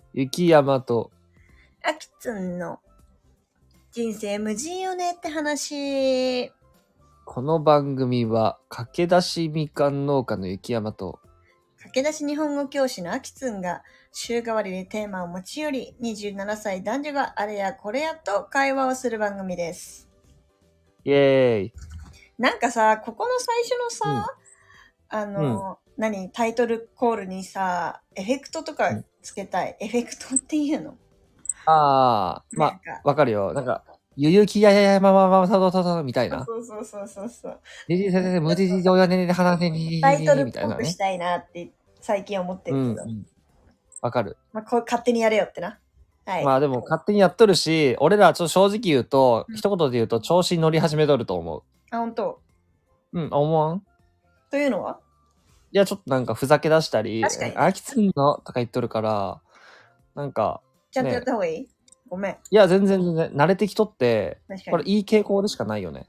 雪山とあきつんの人生無人よねって話。 この番組は駆け出しみかん農家の雪山と駆け出し日本語教師のあきつんが週替わりでテーマを持ち寄り、27歳男女があれやこれやと会話をする番組です。 イエーイ。 なんかさ、ここの最初のさ、タイトルコールにさ、エフェクトとかつけたい。エフェクトっていうの？ まあ、わかるよ。なんか、ゆゆきやややまままさどさどみたいな。 そう。 じじせせせむじじじおやねねで話せにタイトルっみたいなね。 ぽくしたいなって最近思ってるけど。 わかる。 まあ、こう勝手にやれよってな。はい。 まあでも勝手にやっとるし、俺らちょっと正直言うと、一言で言うと調子に乗り始めとると思う。 あ、本当？ 思わん？ というのは？ いや、ちょっとなんかふざけ出したり、 確かにねあきつんのとか言っとるから、なんか、 ちゃんとやった方がいい？ごめん。 いや、全然、慣れてきとって、 確かに。 これいい傾向でしかないよね。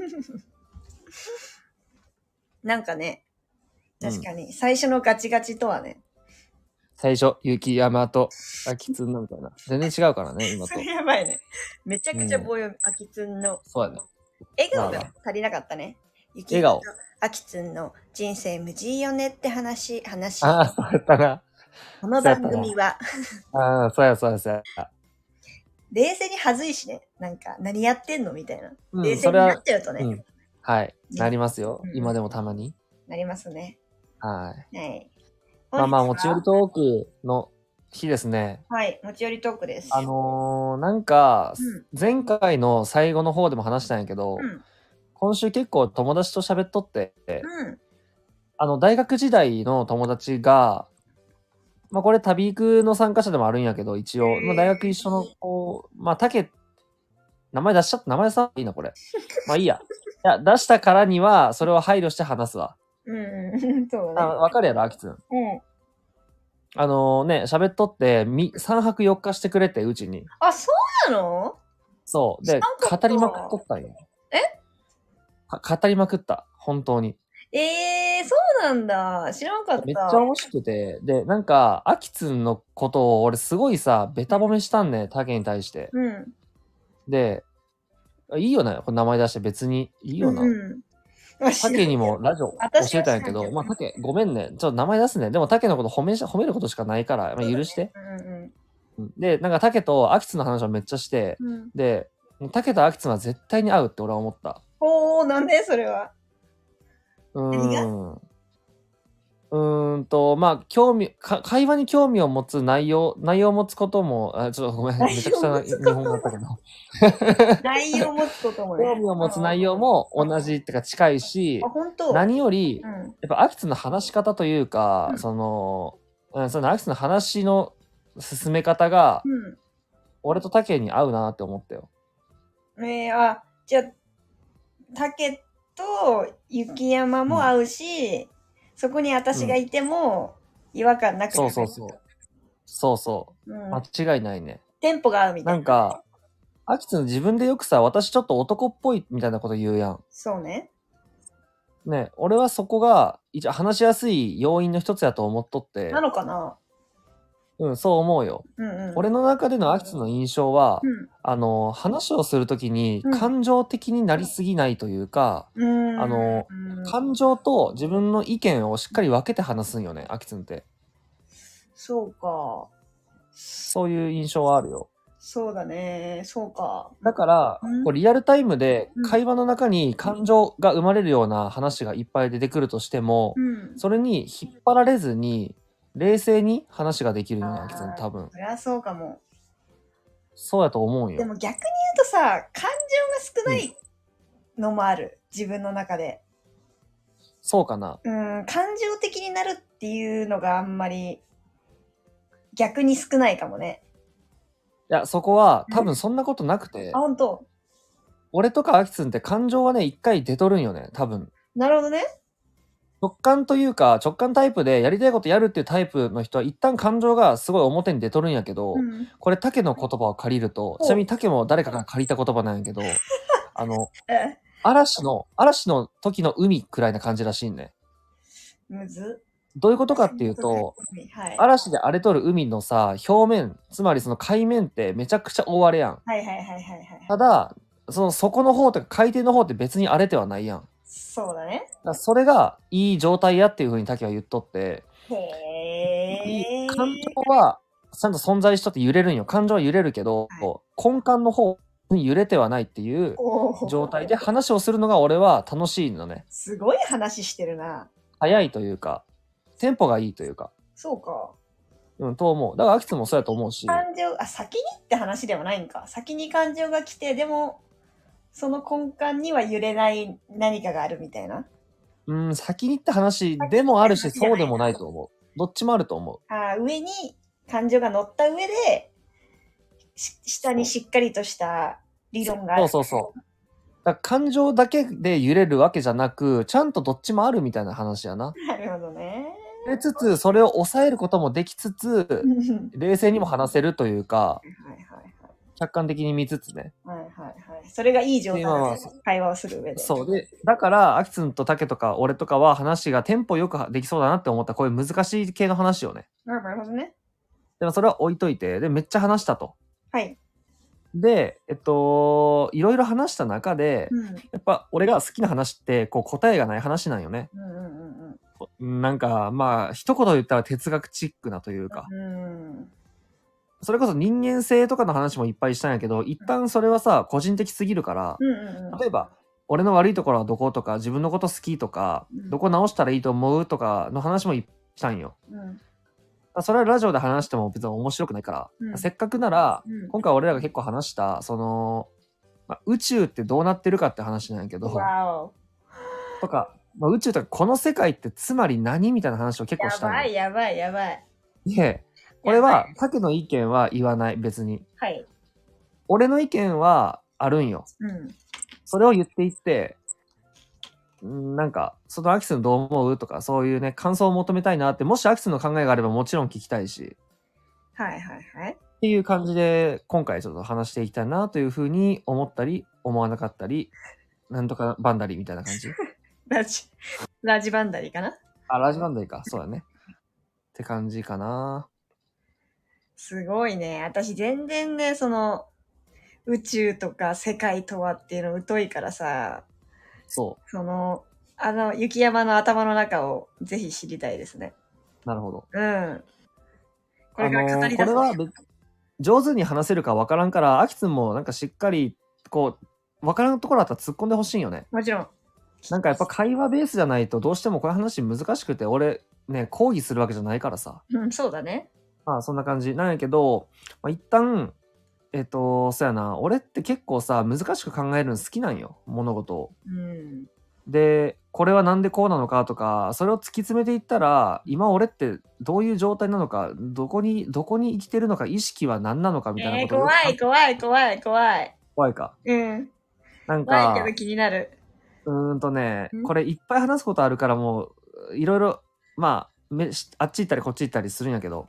なんかね、確かに、最初のガチガチとはね。 最初、雪山と、あきつんのみたいな。全然違うからね、今と。 それやばいね。めちゃくちゃ棒読み、あきつんの。 そうやね。 笑顔が足りなかったね。 笑顔。 あきつんの人生無事よねって話。 ああ、そうやったな。 この番組は。 ああ、そうや。 冷静に恥ずいしね。なんか、何やってんのみたいな。冷静それはになっちゃうとね。 はい。なりますよ。今でもたまに。 なりますね。 はい。 はい。 まあ、持ち寄りトークの日ですね。 はい、持ち寄りトークです。 なんか、前回の最後の方でも話したんやけど、今週結構友達と喋っとって、大学時代の友達が、まあこれ旅育の参加者でもあるんやけど、一応、まあ大学一緒の子、まあ名前出さいいな、これ。まあいいや。いや、出したからには、それを配慮して話すわ。 そうね。 わかるやろ、あきつん。喋っとって、3泊4日してくれて、うちに。 あ、そうなの？ そう。で、語りまくっとったんよ。語りまくった。本当に。 そうなんだ。知らんかった。 めっちゃ面白くて。で、なんか、あきつんのことを俺すごいさ、ベタ褒めしたんね、タケに対して。で、いいよね、これ名前出して別に。いいよな。タケにもラジオ教えたんやけど、まあタケ、ごめんね。ちょっと名前出すね。でもタケのこと褒めることしかないから、まあ許して。で、なんかタケとアキツの話をめっちゃして、で、タケとアキツは絶対に合うって俺は思った。 なんでそれは。 まあ、会話に興味を持つ内容を持つことも、ちょっとごめん、めちゃくちゃ日本語だったけど。 内容を持つこともね。 興味を持つ内容も同じってか近いし、何より、やっぱアキツの話し方というか、そのアキツの話の進め方が、俺とタケに合うなって思ったよ。 じゃあ、タケと雪山も合うし、そこに私がいても違和感なくて、 そう。間違いないね。 テンポが合うみたいな。 なんか、アキツの自分でよくさ、私ちょっと男っぽいみたいなこと言うやん。 そうね。 ね、俺はそこが一応話しやすい要因の一つやと思っとって。 なのかな？ そう思うよ。俺の中でのアキツの印象は、話をするときに感情的になりすぎないというか、感情と自分の意見をしっかり分けて話すんよね、アキツンって。 そうか。 そういう印象はあるよ。 そうだね。そうか。 だから、リアルタイムで会話の中に感情が生まれるような話がいっぱい出てくるとしても、それに引っ張られずに、冷静に話ができるような、アキツン多分。 そりゃそうかも。 そうやと思うよ。 でも逆に言うとさ、感情が少ないのもある。自分の中で。 そうかな。 感情的になるっていうのがあんまり逆に少ないかもね。 いや、そこは多分そんなことなくて。 本当？ 俺とかアキツンって感情はね、一回出とるんよね、多分。 なるほどね。 直感というか、直感タイプでやりたいことやるっていうタイプの人は一旦感情がすごい表に出とるんやけど、これタケの言葉を借りると、ちなみにタケも誰かから借りた言葉なんやけど、嵐の時の海くらいな感じらしいね。 むず。 どういうことかっていうと、 はい、 嵐で荒れとる海のさ、表面、つまりその海面ってめちゃくちゃ大荒れやん。 はいはいはいはいはい。 ただ、その底の方とか海底の方って別に荒れてはないやん。 そうだね。 だからそれがいい状態やっていう風に竹は言っとって、 へー。 感情はちゃんと存在しとって揺れるんよ。感情は揺れるけど、 はい、 根幹の方に揺れてはないっていう状態で話をするのが俺は楽しいのね。 すごい話してるな。 早いというか、テンポがいいというか。 そうか。 うん、と思う。だから、アキツもそうやと思うし。 感情、先にって話ではないんか。先に感情が来て、でも、その根幹には揺れない何かがあるみたいな。 先にって話でもあるし、そうでもないと思う。どっちもあると思う。 上に感情が乗った上で、下にしっかりとした理論がある。 そうそうそう。だから感情だけで揺れるわけじゃなく、ちゃんとどっちもあるみたいな話やな。 なるほどね。 でつつ、それを抑えることもできつつ、冷静にも話せるというか、 はいはいはい。 客観的に見つつね。 はいはいはい。それがいい状態で会話をする上で。 そう。で、だから、アキツンとタケとか俺とかは話がテンポよくできそうだなって思ったこういう難しい系の話をね。 なるほどね。 でもそれは置いといて、で、めっちゃ話したと。 はい。 で、いろいろ話した中で、やっぱ俺が好きな話って、こう答えがない話なんよね。なんか、まあ、一言言ったら哲学チックなというか。それこそ人間性とかの話もいっぱいしたんやけど、一旦それはさ、個人的すぎるから、例えば、俺の悪いところはどことか、自分のこと好きとか、どこ直したらいいと思うとかの話もしたんよ。それはラジオで話しても別に面白くないから、せっかくなら、今回俺らが結構話した、その、宇宙ってどうなってるかって話なんやけど、とか、宇宙とかこの世界ってつまり何みたいな話を結構したんよ。 やばいやばい。 で、俺は、タケの意見は言わない、別に。 はい。 俺の意見はあるんよ。それを言っていって、なんか、そのアキスンどう思うとか、そういうね、感想を求めたいなって、もしアキスンの考えがあればもちろん聞きたいし。 はいはいはい。 っていう感じで、今回ちょっと話していきたいなというふうに思ったり、思わなかったり、なんとかバンダリみたいな感じ。 ラジバンダリかな？ ラジバンダリか。そうだね。って感じかな。 すごいね。私全然ね、その、宇宙とか世界とはっていうの疎いからさ、 そう。 その、雪山の頭の中をぜひ知りたいですね。 なるほど。 これから語り出す。 これは上手に話せるか分からんから、アキツンもなんかしっかり、こう、分からんところだったら突っ込んでほしいよね。 もちろん。なんかやっぱ会話ベースじゃないとどうしてもこういう話難しくて、俺ね、講義するわけじゃないからさ。 そうだね。 そんな感じなんやけど、一旦、そうやな、俺って結構さ、難しく考えるの好きなんよ、物事を。で、これはなんでこうなのかとか、それを突き詰めていったら、今俺ってどういう状態なのか、どこに生きてるのか、意識は何なのかみたいなことを、 怖い。怖いか。なんか、 怖いけど気になる。 これいっぱい話すことあるからもう、いろいろ、まあ、あっち行ったりこっち行ったりするんやけど、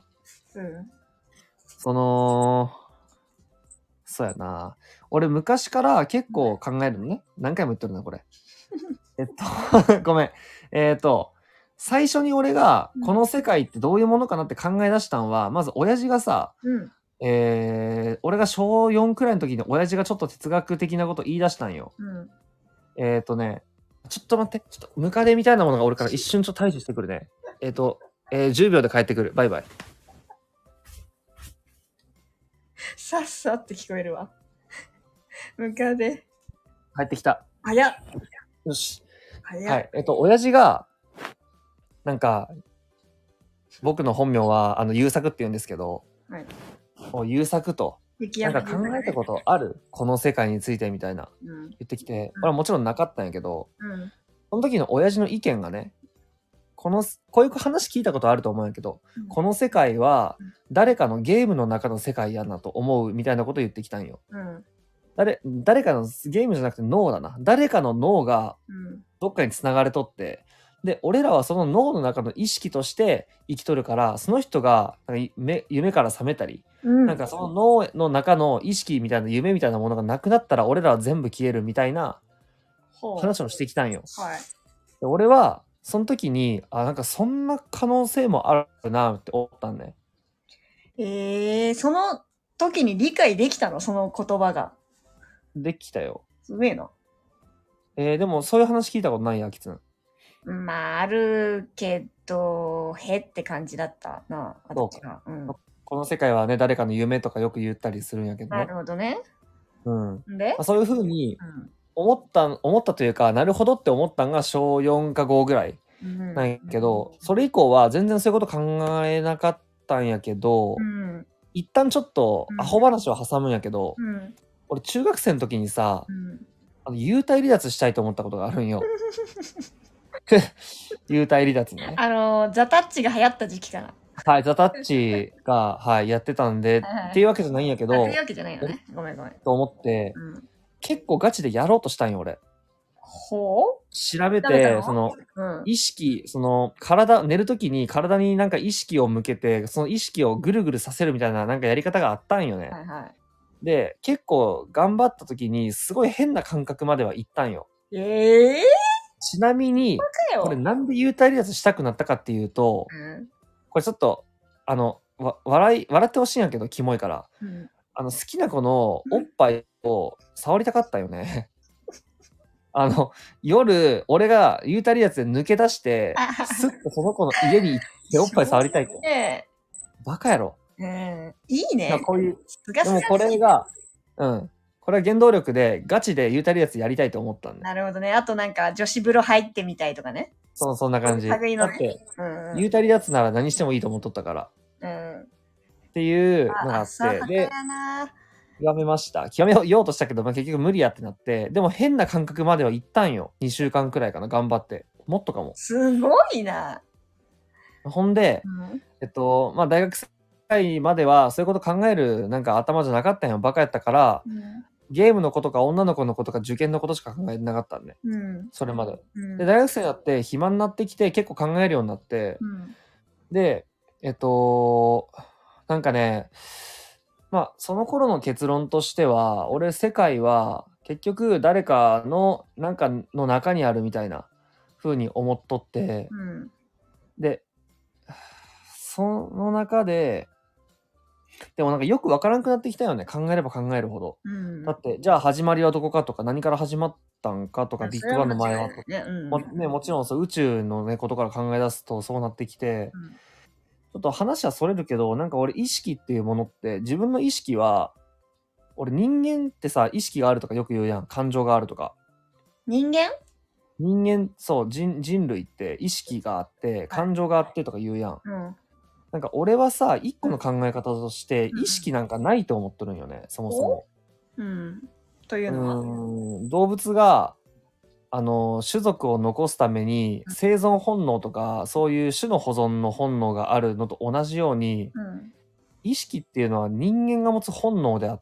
そうやな。俺昔から結構考えるのね。何回も言ってるな、これ。ごめん。最初に俺がこの世界ってどういうものかなって考え出したんは、まず親父がさ、俺が小4くらいの時に親父がちょっと哲学的なこと言い出したんよ。ちょっと待って。ちょっとムカデみたいなものがおるから一瞬ちょっと対処してくるね。10秒で帰ってくる。バイバイ。 さっさって聞こえるわ。ムカデ。 帰ってきた。 早っ。 よし。はい。親父が、なんか、僕の本名は、優作って言うんですけど、優作と、なんか考えたことある？この世界についてみたいな、言ってきて、俺はもちろんなかったんやけど、その時の親父の意見がね、こういう話聞いたことあると思うんやけど、この世界は誰かのゲームの中の世界やなと思うみたいなことを言ってきたんよ。誰かのゲームじゃなくて脳だな。誰かの脳がどっかに繋がれとって、で、俺らはその脳の中の意識として生きとるから、その人が夢から覚めたり、なんかその脳の中の意識みたいな夢みたいなものがなくなったら俺らは全部消えるみたいな話をしてきたんよ。で俺はその時に、なんかそんな可能性もあるなって思ったんね。 その時に理解できたのその言葉が。 できたよ。 すげえな。 でもそういう話聞いたことないや、きつん。 まあ、あるけど、へって感じだったな、私は。 この世界はね、誰かの夢とかよく言ったりするんやけどね。 なるほどね。 で、そういうふうに思ったというか、なるほどって思ったんが小4か5ぐらいなんやけど、それ以降は全然そういうこと考えなかったんやけど、一旦ちょっとアホ話を挟むんやけど、俺中学生の時にさ、幽体離脱したいと思ったことがあるんよ。幽体離脱ね。 ザタッチが流行った時期かな。 はい、ザタッチが、はい、やってたんで、っていうわけじゃないんやけど、 っていうわけじゃないのね。ごめん。 と思って、結構ガチでやろうとしたんよ、俺。調べて、意識、寝るときに体になんか意識を向けて、その意識をぐるぐるさせるみたいななんかやり方があったんよね。で、結構頑張ったときに、すごい変な感覚までは行ったんよ。ちなみに、これなんで幽体離脱したくなったかっていうと、これちょっと、笑ってほしいんやけど、キモいから。好きな子のおっぱいを触りたかったよね。夜、俺が幽体離脱で抜け出して、すっとその子の家に行っておっぱい触りたいと。バカやろ。 いいね。 こういう。でもこれが、これは原動力でガチで幽体離脱やりたいと思ったんだ。 なるほどね。あとなんか女子風呂入ってみたいとかね。 そんな感じ。だって、幽体離脱なら何してもいいと思っとったから。っていうのがあって、で、極めました。極めようとしたけど、結局無理やってなって、でも変な感覚までは行ったんよ。2週間くらいかな、頑張って。もっとかも。 すごいな。 ほんで、大学生まではそういうこと考えるなんか頭じゃなかったんよ。バカやったから、ゲームのことか女の子のことか受験のことしか考えてなかったんで。それまで。で、大学生になって暇になってきて結構考えるようになって、で、なんかね、その頃の結論としては、俺世界は結局誰かのなんかの中にあるみたいな風に思っとって、で、その中で、でもなんかよくわからんくなってきたよね。考えれば考えるほど。だって、じゃあ始まりはどこかとか、何から始まったんかとか、ビッグバンの前はとか、もちろんそう宇宙のね、ことから考え出すとそうなってきて、ちょっと話はそれるけど、なんか俺意識っていうものって、自分の意識は、俺人間ってさ、意識があるとかよく言うやん。感情があるとか。 人間、 そう、人類って意識があって、感情があってとか言うやん。なんか俺はさ、一個の考え方として、意識なんかないと思っとるんよね、そもそも。 というのは動物が、種族を残すために生存本能とか、そういう種の保存の本能があるのと同じように、意識っていうのは人間が持つ本能であって、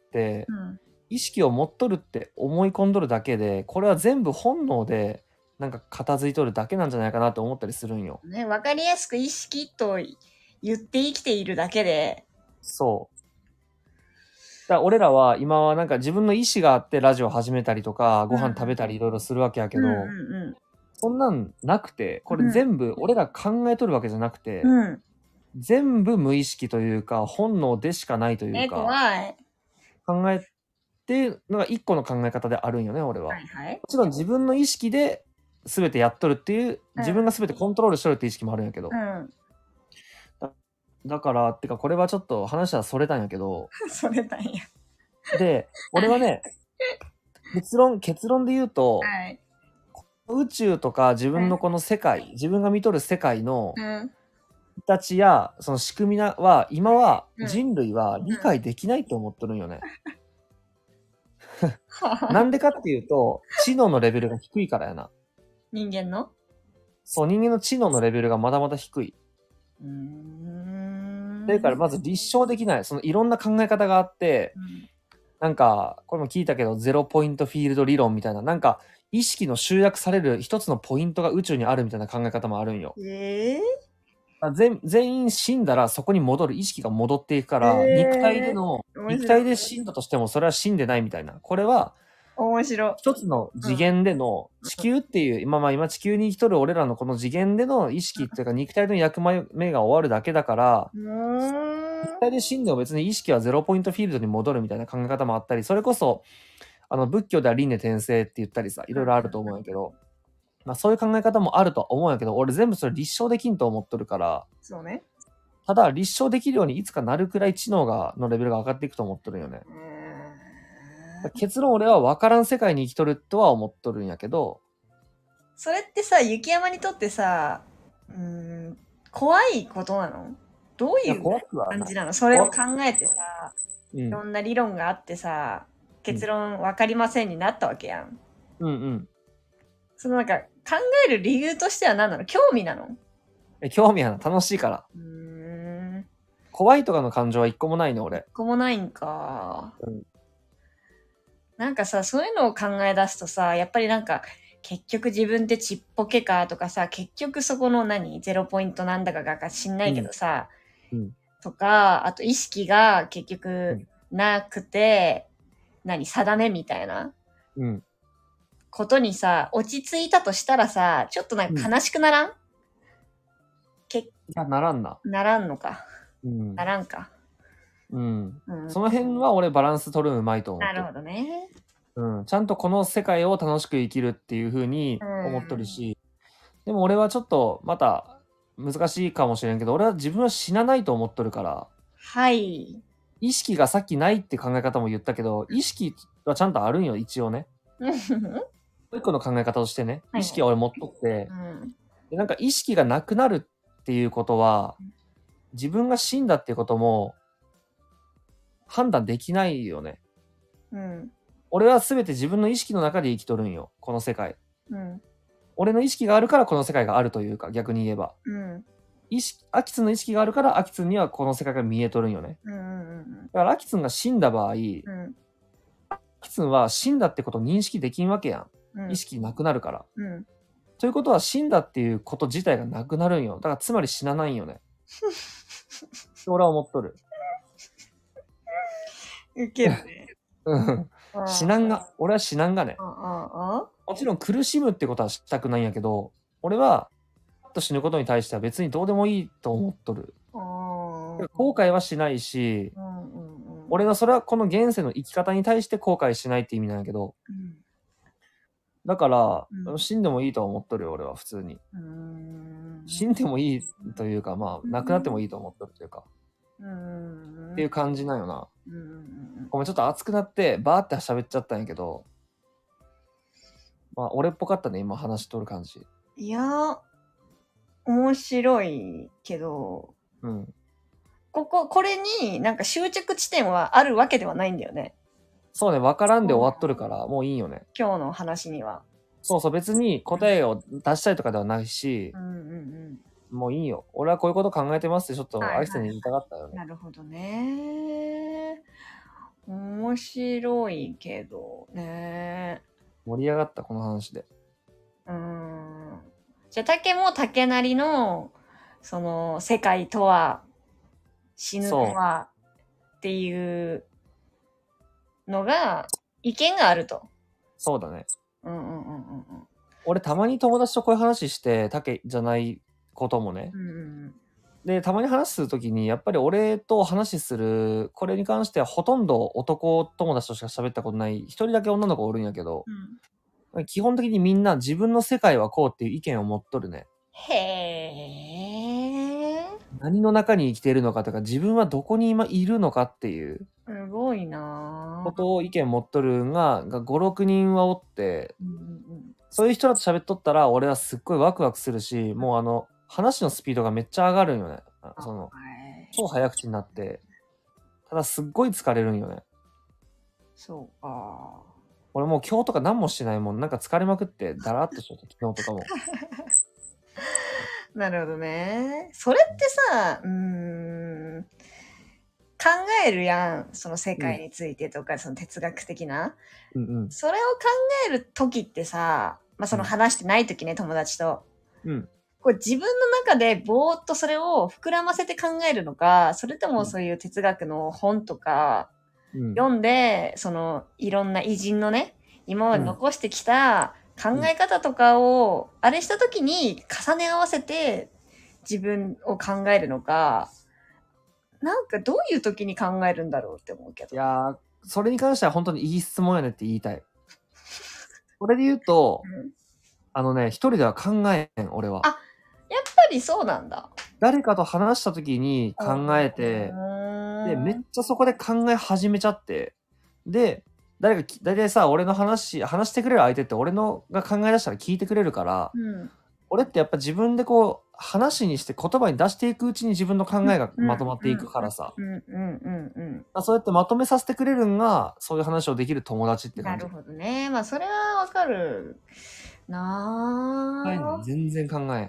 意識を持っとるって思い込んどるだけで、これは全部本能で、なんか片付いとるだけなんじゃないかなと思ったりするんよ。 ね、わかりやすく意識と言って生きているだけで。 そう。だから俺らは今はなんか自分の意思があってラジオ始めたりとか、ご飯食べたりいろいろするわけやけど、そんなんなくて、これ全部俺ら考えとるわけじゃなくて、全部無意識というか、本能でしかないというか、考えてのが一個の考え方であるんよね、俺は。もちろん自分の意識で全てやっとるっていう、自分が全てコントロールしとるっていう意識もあるんやけど。だから、ってかこれはちょっと話はそれたんやけど。 それたんや。 で、俺はね、結論で言うと、宇宙とか自分のこの世界、自分が見とる世界の形やその仕組みは、今は人類は理解できないと思っとるんよね。なんでかっていうと、知能のレベルが低いからやな。 人間の？ そう、人間の知能のレベルがまだまだ低い。だからまず立証できない。そのいろんな考え方があって、なんか、これも聞いたけど、ゼロポイントフィールド理論みたいな、なんか、意識の集約される一つのポイントが宇宙にあるみたいな考え方もあるんよ。全員死んだらそこに戻る、意識が戻っていくから、肉体で死んだとしてもそれは死んでないみたいな。これは、 面白。 一つの次元での地球っていう、今地球に生きとる俺らのこの次元での意識っていうか肉体の役目が終わるだけだから、肉体で死んでも別に意識はゼロポイントフィールドに戻るみたいな考え方もあったり、それこそ、仏教では輪廻転生って言ったりさ、いろいろあると思うんやけど、そういう考え方もあるとは思うんやけど、俺全部それ立証できんと思っとるから、 そうね。 ただ立証できるようにいつかなるくらい知能のレベルが上がっていくと思っとるんよね。結論俺は分からん世界に生きとるとは思っとるんやけど、 それってさ、雪山にとってさ、怖いことなの？どういう感じなの？それを考えてさ、いろんな理論があってさ、結論分かりませんになったわけやん。 うんうん。 そのなんか考える理由としては何なの？興味なの？ 興味やな。楽しいから。怖いとかの感情は一個もないの、俺。 一個もないんか。なんかさ、そういうのを考え出すとさ、やっぱりなんか、結局自分ってちっぽけかとかさ、結局そこのゼロポイントなんだかが知んないけどさ、とか、あと意識が結局なくて、定めみたいな、ことにさ、落ち着いたとしたらさ、ちょっとなんか悲しくならん？ いや、ならんな。 ならんのか。ならんか。 その辺は俺バランス取るのうまいと思う。 なるほどね。 ちゃんとこの世界を楽しく生きるっていう風に思っとるし、でも俺はちょっとまた難しいかもしれんけど、俺は自分は死なないと思っとるから。 はい。 意識がさっきないって考え方も言ったけど、意識はちゃんとあるんよ、一応ね。一個の考え方としてね、意識は俺持っとって、でなんか意識がなくなるっていうことは、自分が死んだっていうことも判断できないよね。俺は全て自分の意識の中で生きとるんよ、この世界。俺の意識があるからこの世界があるというか、逆に言えば。アキツンの意識があるからアキツンにはこの世界が見えとるんよね。だからアキツンが死んだ場合、アキツンは死んだってことを認識できんわけやん。意識なくなるから。ということは死んだっていうこと自体がなくなるんよ。だからつまり死なないんよね。俺は思っとる。 ウケるね。 死なんが、俺は死なんがね。もちろん苦しむってことはしたくないんやけど、俺は、死ぬことに対しては別にどうでもいいと思っとる。後悔はしないし、俺のそれはこの現世の生き方に対して後悔しないって意味なんやけど、だから、死んでもいいとは思っとるよ、俺は普通に。死んでもいいというか、亡くなってもいいと思っとるというか。っていう感じなんよな。ごめん、ちょっと熱くなってバーって喋っちゃったんやけど、俺っぽかったね、今話しとる感じ。 いや、面白いけど、これになんか終着地点はあるわけではないんだよね。 そうね、わからんで終わっとるから、もういいよね。 今日の話には。 そうそう、別に答えを出したいとかではないし、もういいよ。俺はこういうこと考えてますってちょっとアキさんに言いたかったよね。 なるほどね。面白いけどね。 盛り上がった、この話で。 じゃあ、竹も竹なりの、その、世界とは、死ぬとは、っていうのが、意見があると。 そうだね。俺、たまに友達とこういう話して、竹じゃないこともね。で、たまに話すときに、やっぱり俺と話する、これに関してはほとんど男友達としか喋ったことない、一人だけ女の子おるんやけど、基本的にみんな自分の世界はこうっていう意見を持っとるね。何の中に生きているのかとか、自分はどこに今いるのかっていう。 すごいなぁ。 ことを意見持っとるんが5、6人はおって、そういう人らと喋っとったら、俺はすっごいワクワクするし、もう話のスピードがめっちゃ上がるんよね。超早口になって。ただすっごい疲れるんよね。 そうか。 俺もう今日とか何もしてないもん。なんか疲れまくって、だらっとしとった、昨日とかも。 なるほどね。それってさ、考えるやん。その世界についてとか、その哲学的な。それを考えるときってさ、その話してないときね、友達と。これ自分の中でぼーっとそれを膨らませて考えるのか、それともそういう哲学の本とか、読んで、そのいろんな偉人のね、 今まで残してきた考え方とかを、あれした時に重ね合わせて自分を考えるのか、なんかどういう時に考えるんだろうって思うけど。 いやー、それに関しては本当にいい質問やねって言いたい。それで言うと、一人では考えん、俺は。 あ、やっぱりそうなんだ。 誰かと話した時に考えて、で、めっちゃそこで考え始めちゃって、で、大体さ、俺の話してくれる相手って俺のが考え出したら聞いてくれるから、俺ってやっぱ自分でこう、話にして言葉に出していくうちに自分の考えがまとまっていくからさ。そうやってまとめさせてくれるんが、そういう話をできる友達って感じ。 なるほどね。まあ、それはわかるなぁ。 全然考えん。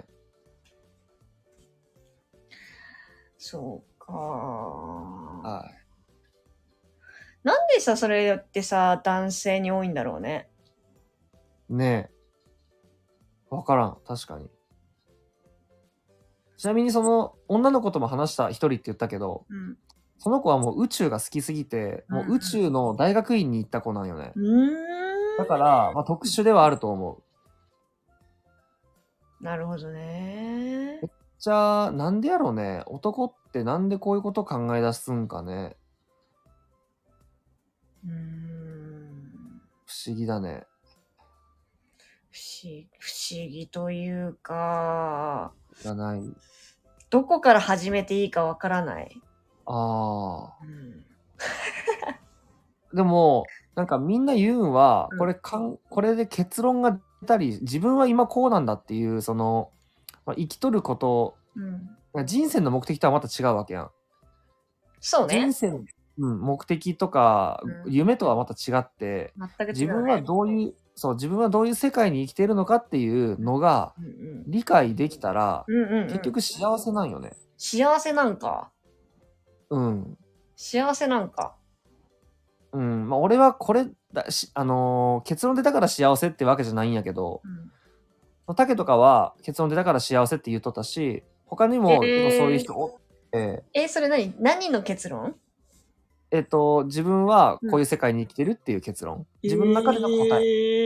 そうか。 はい。 なんでさ、それってさ、男性に多いんだろうね。 ねえ。わからん。確かに。ちなみにその、女の子とも話した一人って言ったけど、その子はもう宇宙が好きすぎて、もう宇宙の大学院に行った子なんよね。だから、まあ特殊ではあると思う。なるほどね。 めっちゃ、なんでやろうね。男ってなんでこういうこと考え出すんかね。不思議だね。 不思議というか、 じゃない。 どこから始めていいかわからない。 ああ。でも、なんかみんな言うんは、これで結論が出たり、自分は今こうなんだっていう、その、まあ、生きとること、人生の目的とはまた違うわけやん。 そうね。 人生の、目的とか、夢とはまた違って、 全く違うね。 自分はどういう世界に生きているのかっていうのが、理解できたら、結局幸せなんよね。 幸せなんか。 幸せなんか。 まあ俺はこれだし、結論出たから幸せってわけじゃないんやけど、竹とかは結論出たから幸せって言っとったし、他にも結構そういう人おって。 それ何の結論？ 自分はこういう世界に生きてるっていう結論。自分の中での答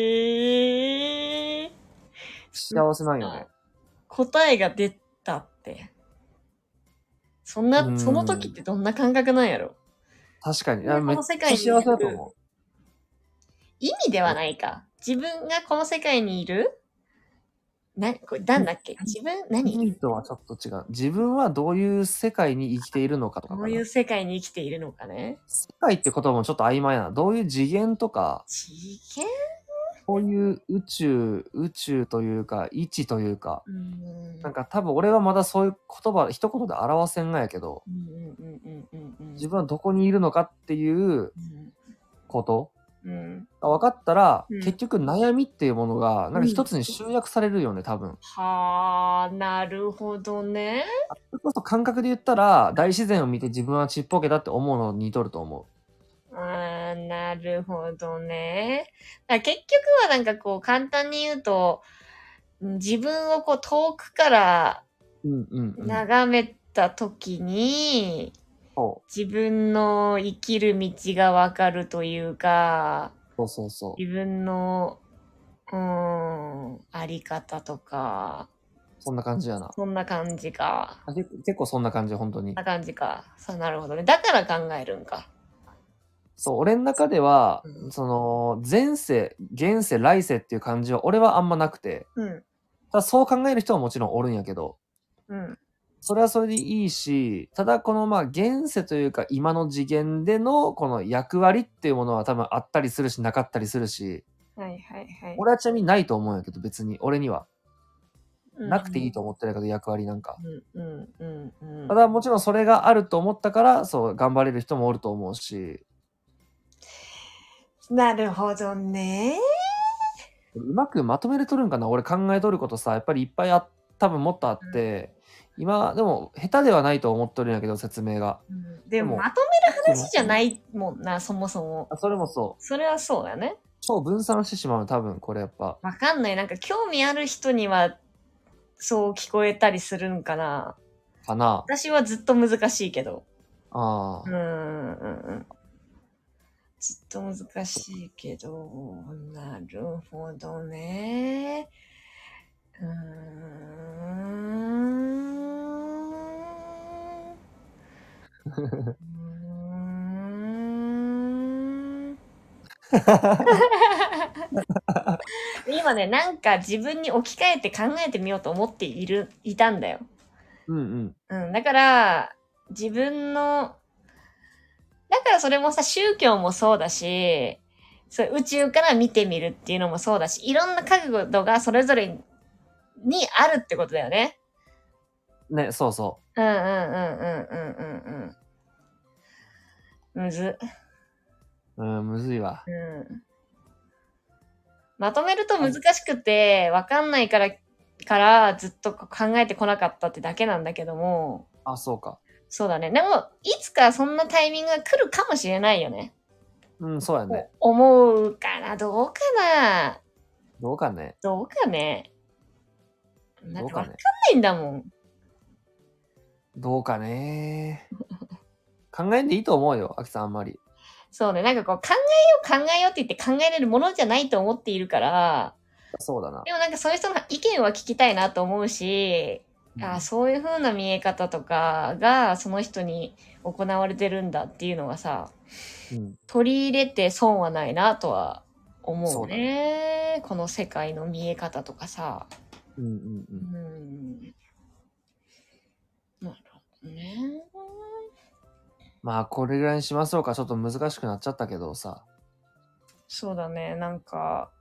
え。幸せなんよね。 答えが出たって。その時ってどんな感覚なんやろ？ 確かに。めっちゃ幸せだと思う。 意味ではないか。自分がこの世界にいる？これなんだっけ？ 意味とはちょっと違う。自分はどういう世界に生きているのかとかかな。 どういう世界に生きているのかね。 世界って言葉もちょっと曖昧な。どういう次元とか。 次元？ こういう宇宙というか、位置というか。なんか多分俺はまだそういう言葉、一言で表せんがやけど、自分はどこにいるのかっていうこと。分かったら、結局悩みっていうものが、なんか一つに集約されるよね、多分。 はあ、なるほどね。 それこそ感覚で言ったら、大自然を見て自分はちっぽけだって思うのに似とると思う。 なるほどね。結局はなんかこう簡単に言うと、自分をこう遠くから眺めた時に、自分の生きる道がわかるというか、自分の、あり方とか。 そんな感じやな。 そんな感じか。 結構そんな感じ、本当に。 そんな感じか。なるほどね。だから考えるんか。 そう、俺の中では、その、前世、現世、来世っていう感じは俺はあんまなくて、ただそう考える人はもちろんおるんやけど、それはそれでいいし、ただこのまあ現世というか今の次元でのこの役割っていうものは多分あったりするしなかったりするし、俺はちなみにないと思うんやけど別に俺には。なくていいと思ってるけど役割なんか。ただもちろんそれがあると思ったから、そう頑張れる人もおると思うし。 なるほどね。 うまくまとめれとるんかな。俺考えとることさ、やっぱりいっぱい多分もっとあって、今、でも下手ではないと思っとるんやけど、説明が。 でもまとめる話じゃないもんな、そもそも。 それもそう。 それはそうだね。 超分散してしまう、多分これやっぱ。 わかんない。なんか興味ある人には、そう聞こえたりするんかな。 かな。 私はずっと難しいけど。 ずっと難しいけど、なるほどね。うーん。今ね、なんか自分に置き換えて考えてみようと思っていたんだよ。 うんうん。 うん。だから、自分の、だからそれもさ、宗教もそうだし、そう宇宙から見てみるっていうのもそうだし、いろんな角度がそれぞれにあるってことだよね。 ね、そうそうんうんうんうんうんうんうん。むず。 う。うん、むずいわ。 うん。まとめると難しくて、わかんないからずっと考えてこなかったってだけなんだけども。 あ、そうか。 そうだね。でも、いつかそんなタイミングが来るかもしれないよね。 うん、そうやね。 思うかな。どうかな。 どうかね。 どうかね。だどうかね。 ってわかんないんだもん。 どうかね。考えんでいいと思うよ、アキさんあんまり。 そうね。なんかこう考えようって言って考えれるものじゃないと思っているから、 そうだな。 でもなんかそういう人の意見は聞きたいなと思うし、そういう風な見え方とかがその人に行われてるんだっていうのはさ、 うん、 取り入れて損はないなとは思うそうだね。この世界の見え方とかさ。 うんうんうん。 なるほどね。 まあ、これぐらいにしましょうか。ちょっと難しくなっちゃったけどさ。 そうだね。なんか、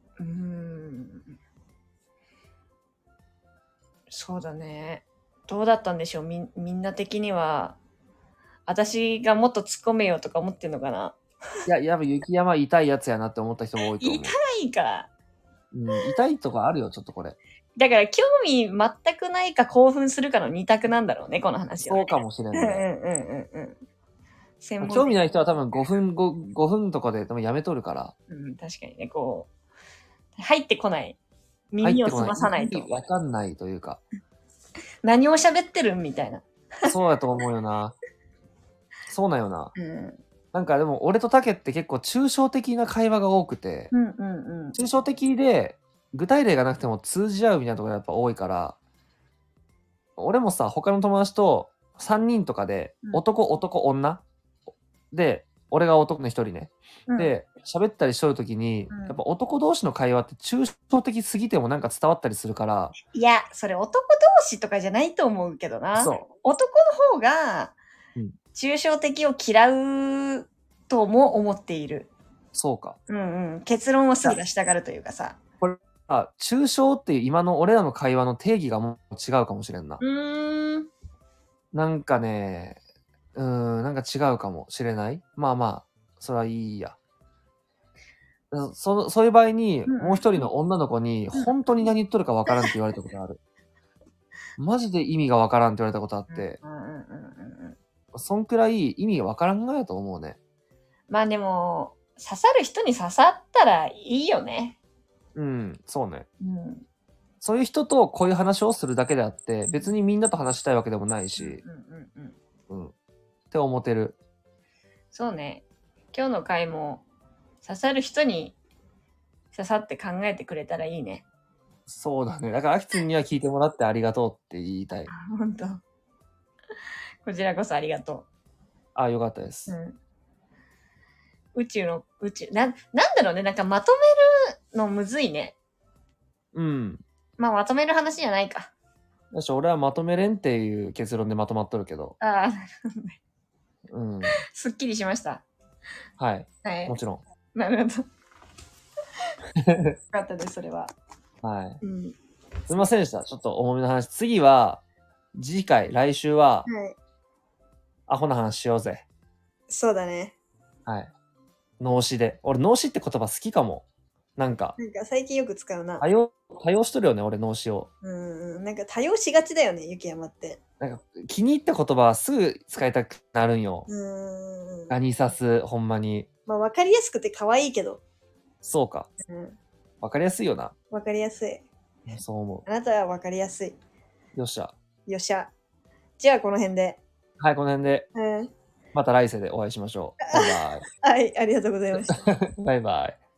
そうだね。どうだったんでしょうみんな的には、私がもっと突っ込めようとか思ってんのかな。 いや、やっぱ雪山痛いやつやなって思った人も多いと思う。 痛いか。 うん、痛いとかあるよ、ちょっとこれ。 だから興味全くないか興奮するかの二択なんだろうね、この話は、ね。 そうかもしれんね。 専門的興味ない人は多分5分とかで多分やめとるから。 確かにね、こう、入ってこない。 入っ耳を澄てこない。 まさないと。 わかんないというか。 何を喋ってるみたいな。 そうやと思うよな。そうなんよな。なんかでも俺とタケって結構抽象的な会話が多くて、抽象的で具体例がなくても通じ合うみたいなところがやっぱ多いから、俺もさ、他の友達と3人とかで、男、女で、俺が男の1人ね。で、喋ったりしとるときに、やっぱ男同士の会話って抽象的すぎてもなんか伝わったりするから。 いや、それ男同士とかじゃないと思うけどな。 そう。 男の方が、抽象的を嫌うとも思っている。 そうか。 結論をすぐ出したがるというかさ。 これ、抽象っていう今の俺らの会話の定義がもう違うかもしれんな。なんかね、なんか違うかもしれない。まあまあ、それはいいや。そういう場合に、もう一人の女の子に、本当に何言っとるかわからんって言われたことある。マジで意味がわからんって言われたことあって、そんくらい意味がわからんがやと思うね。 まあでも、刺さる人に刺さったらいいよね。 そうね。そういう人とこういう話をするだけであって、別にみんなと話したいわけでもないし、って思ってる。 そうね。今日の回も刺さる人に刺さって考えてくれたらいいね。 そうだね。だから、アキツンには聞いてもらってありがとうって言いたい。 本当。こちらこそありがとう。よかったです。 宇宙、なんだろうね。なんかまとめるのむずいね。まあまとめる話じゃないか。 だし、俺はまとめれんっていう結論でまとまっとるけど。 なるほどね。すっきりしました。 はい。もちろん。 なるほど。よかったです、それは。 はい。すみませんでした。ちょっと重めの話。次は、来週は、アホな話しようぜ。 そうだね。 はい。脳死で。俺、脳死って言葉好きかも。なんか最近よく使うな。 多用しとるよね、俺、脳死を。 なんか多用しがちだよね、雪山って。 なんか、気に入った言葉はすぐ使いたくなるんよ。ガニサス、ほんまに。 まあ、わかりやすくて可愛いけど。 そうか。わかりやすいよな。 わかりやすい。 そう思う。あなたはわかりやすい。 よっしゃ。 よっしゃ。じゃあ、この辺で。 はい、この辺で。 また来世でお会いしましょう。バイバイ。 はい、ありがとうございました。 バイバイ。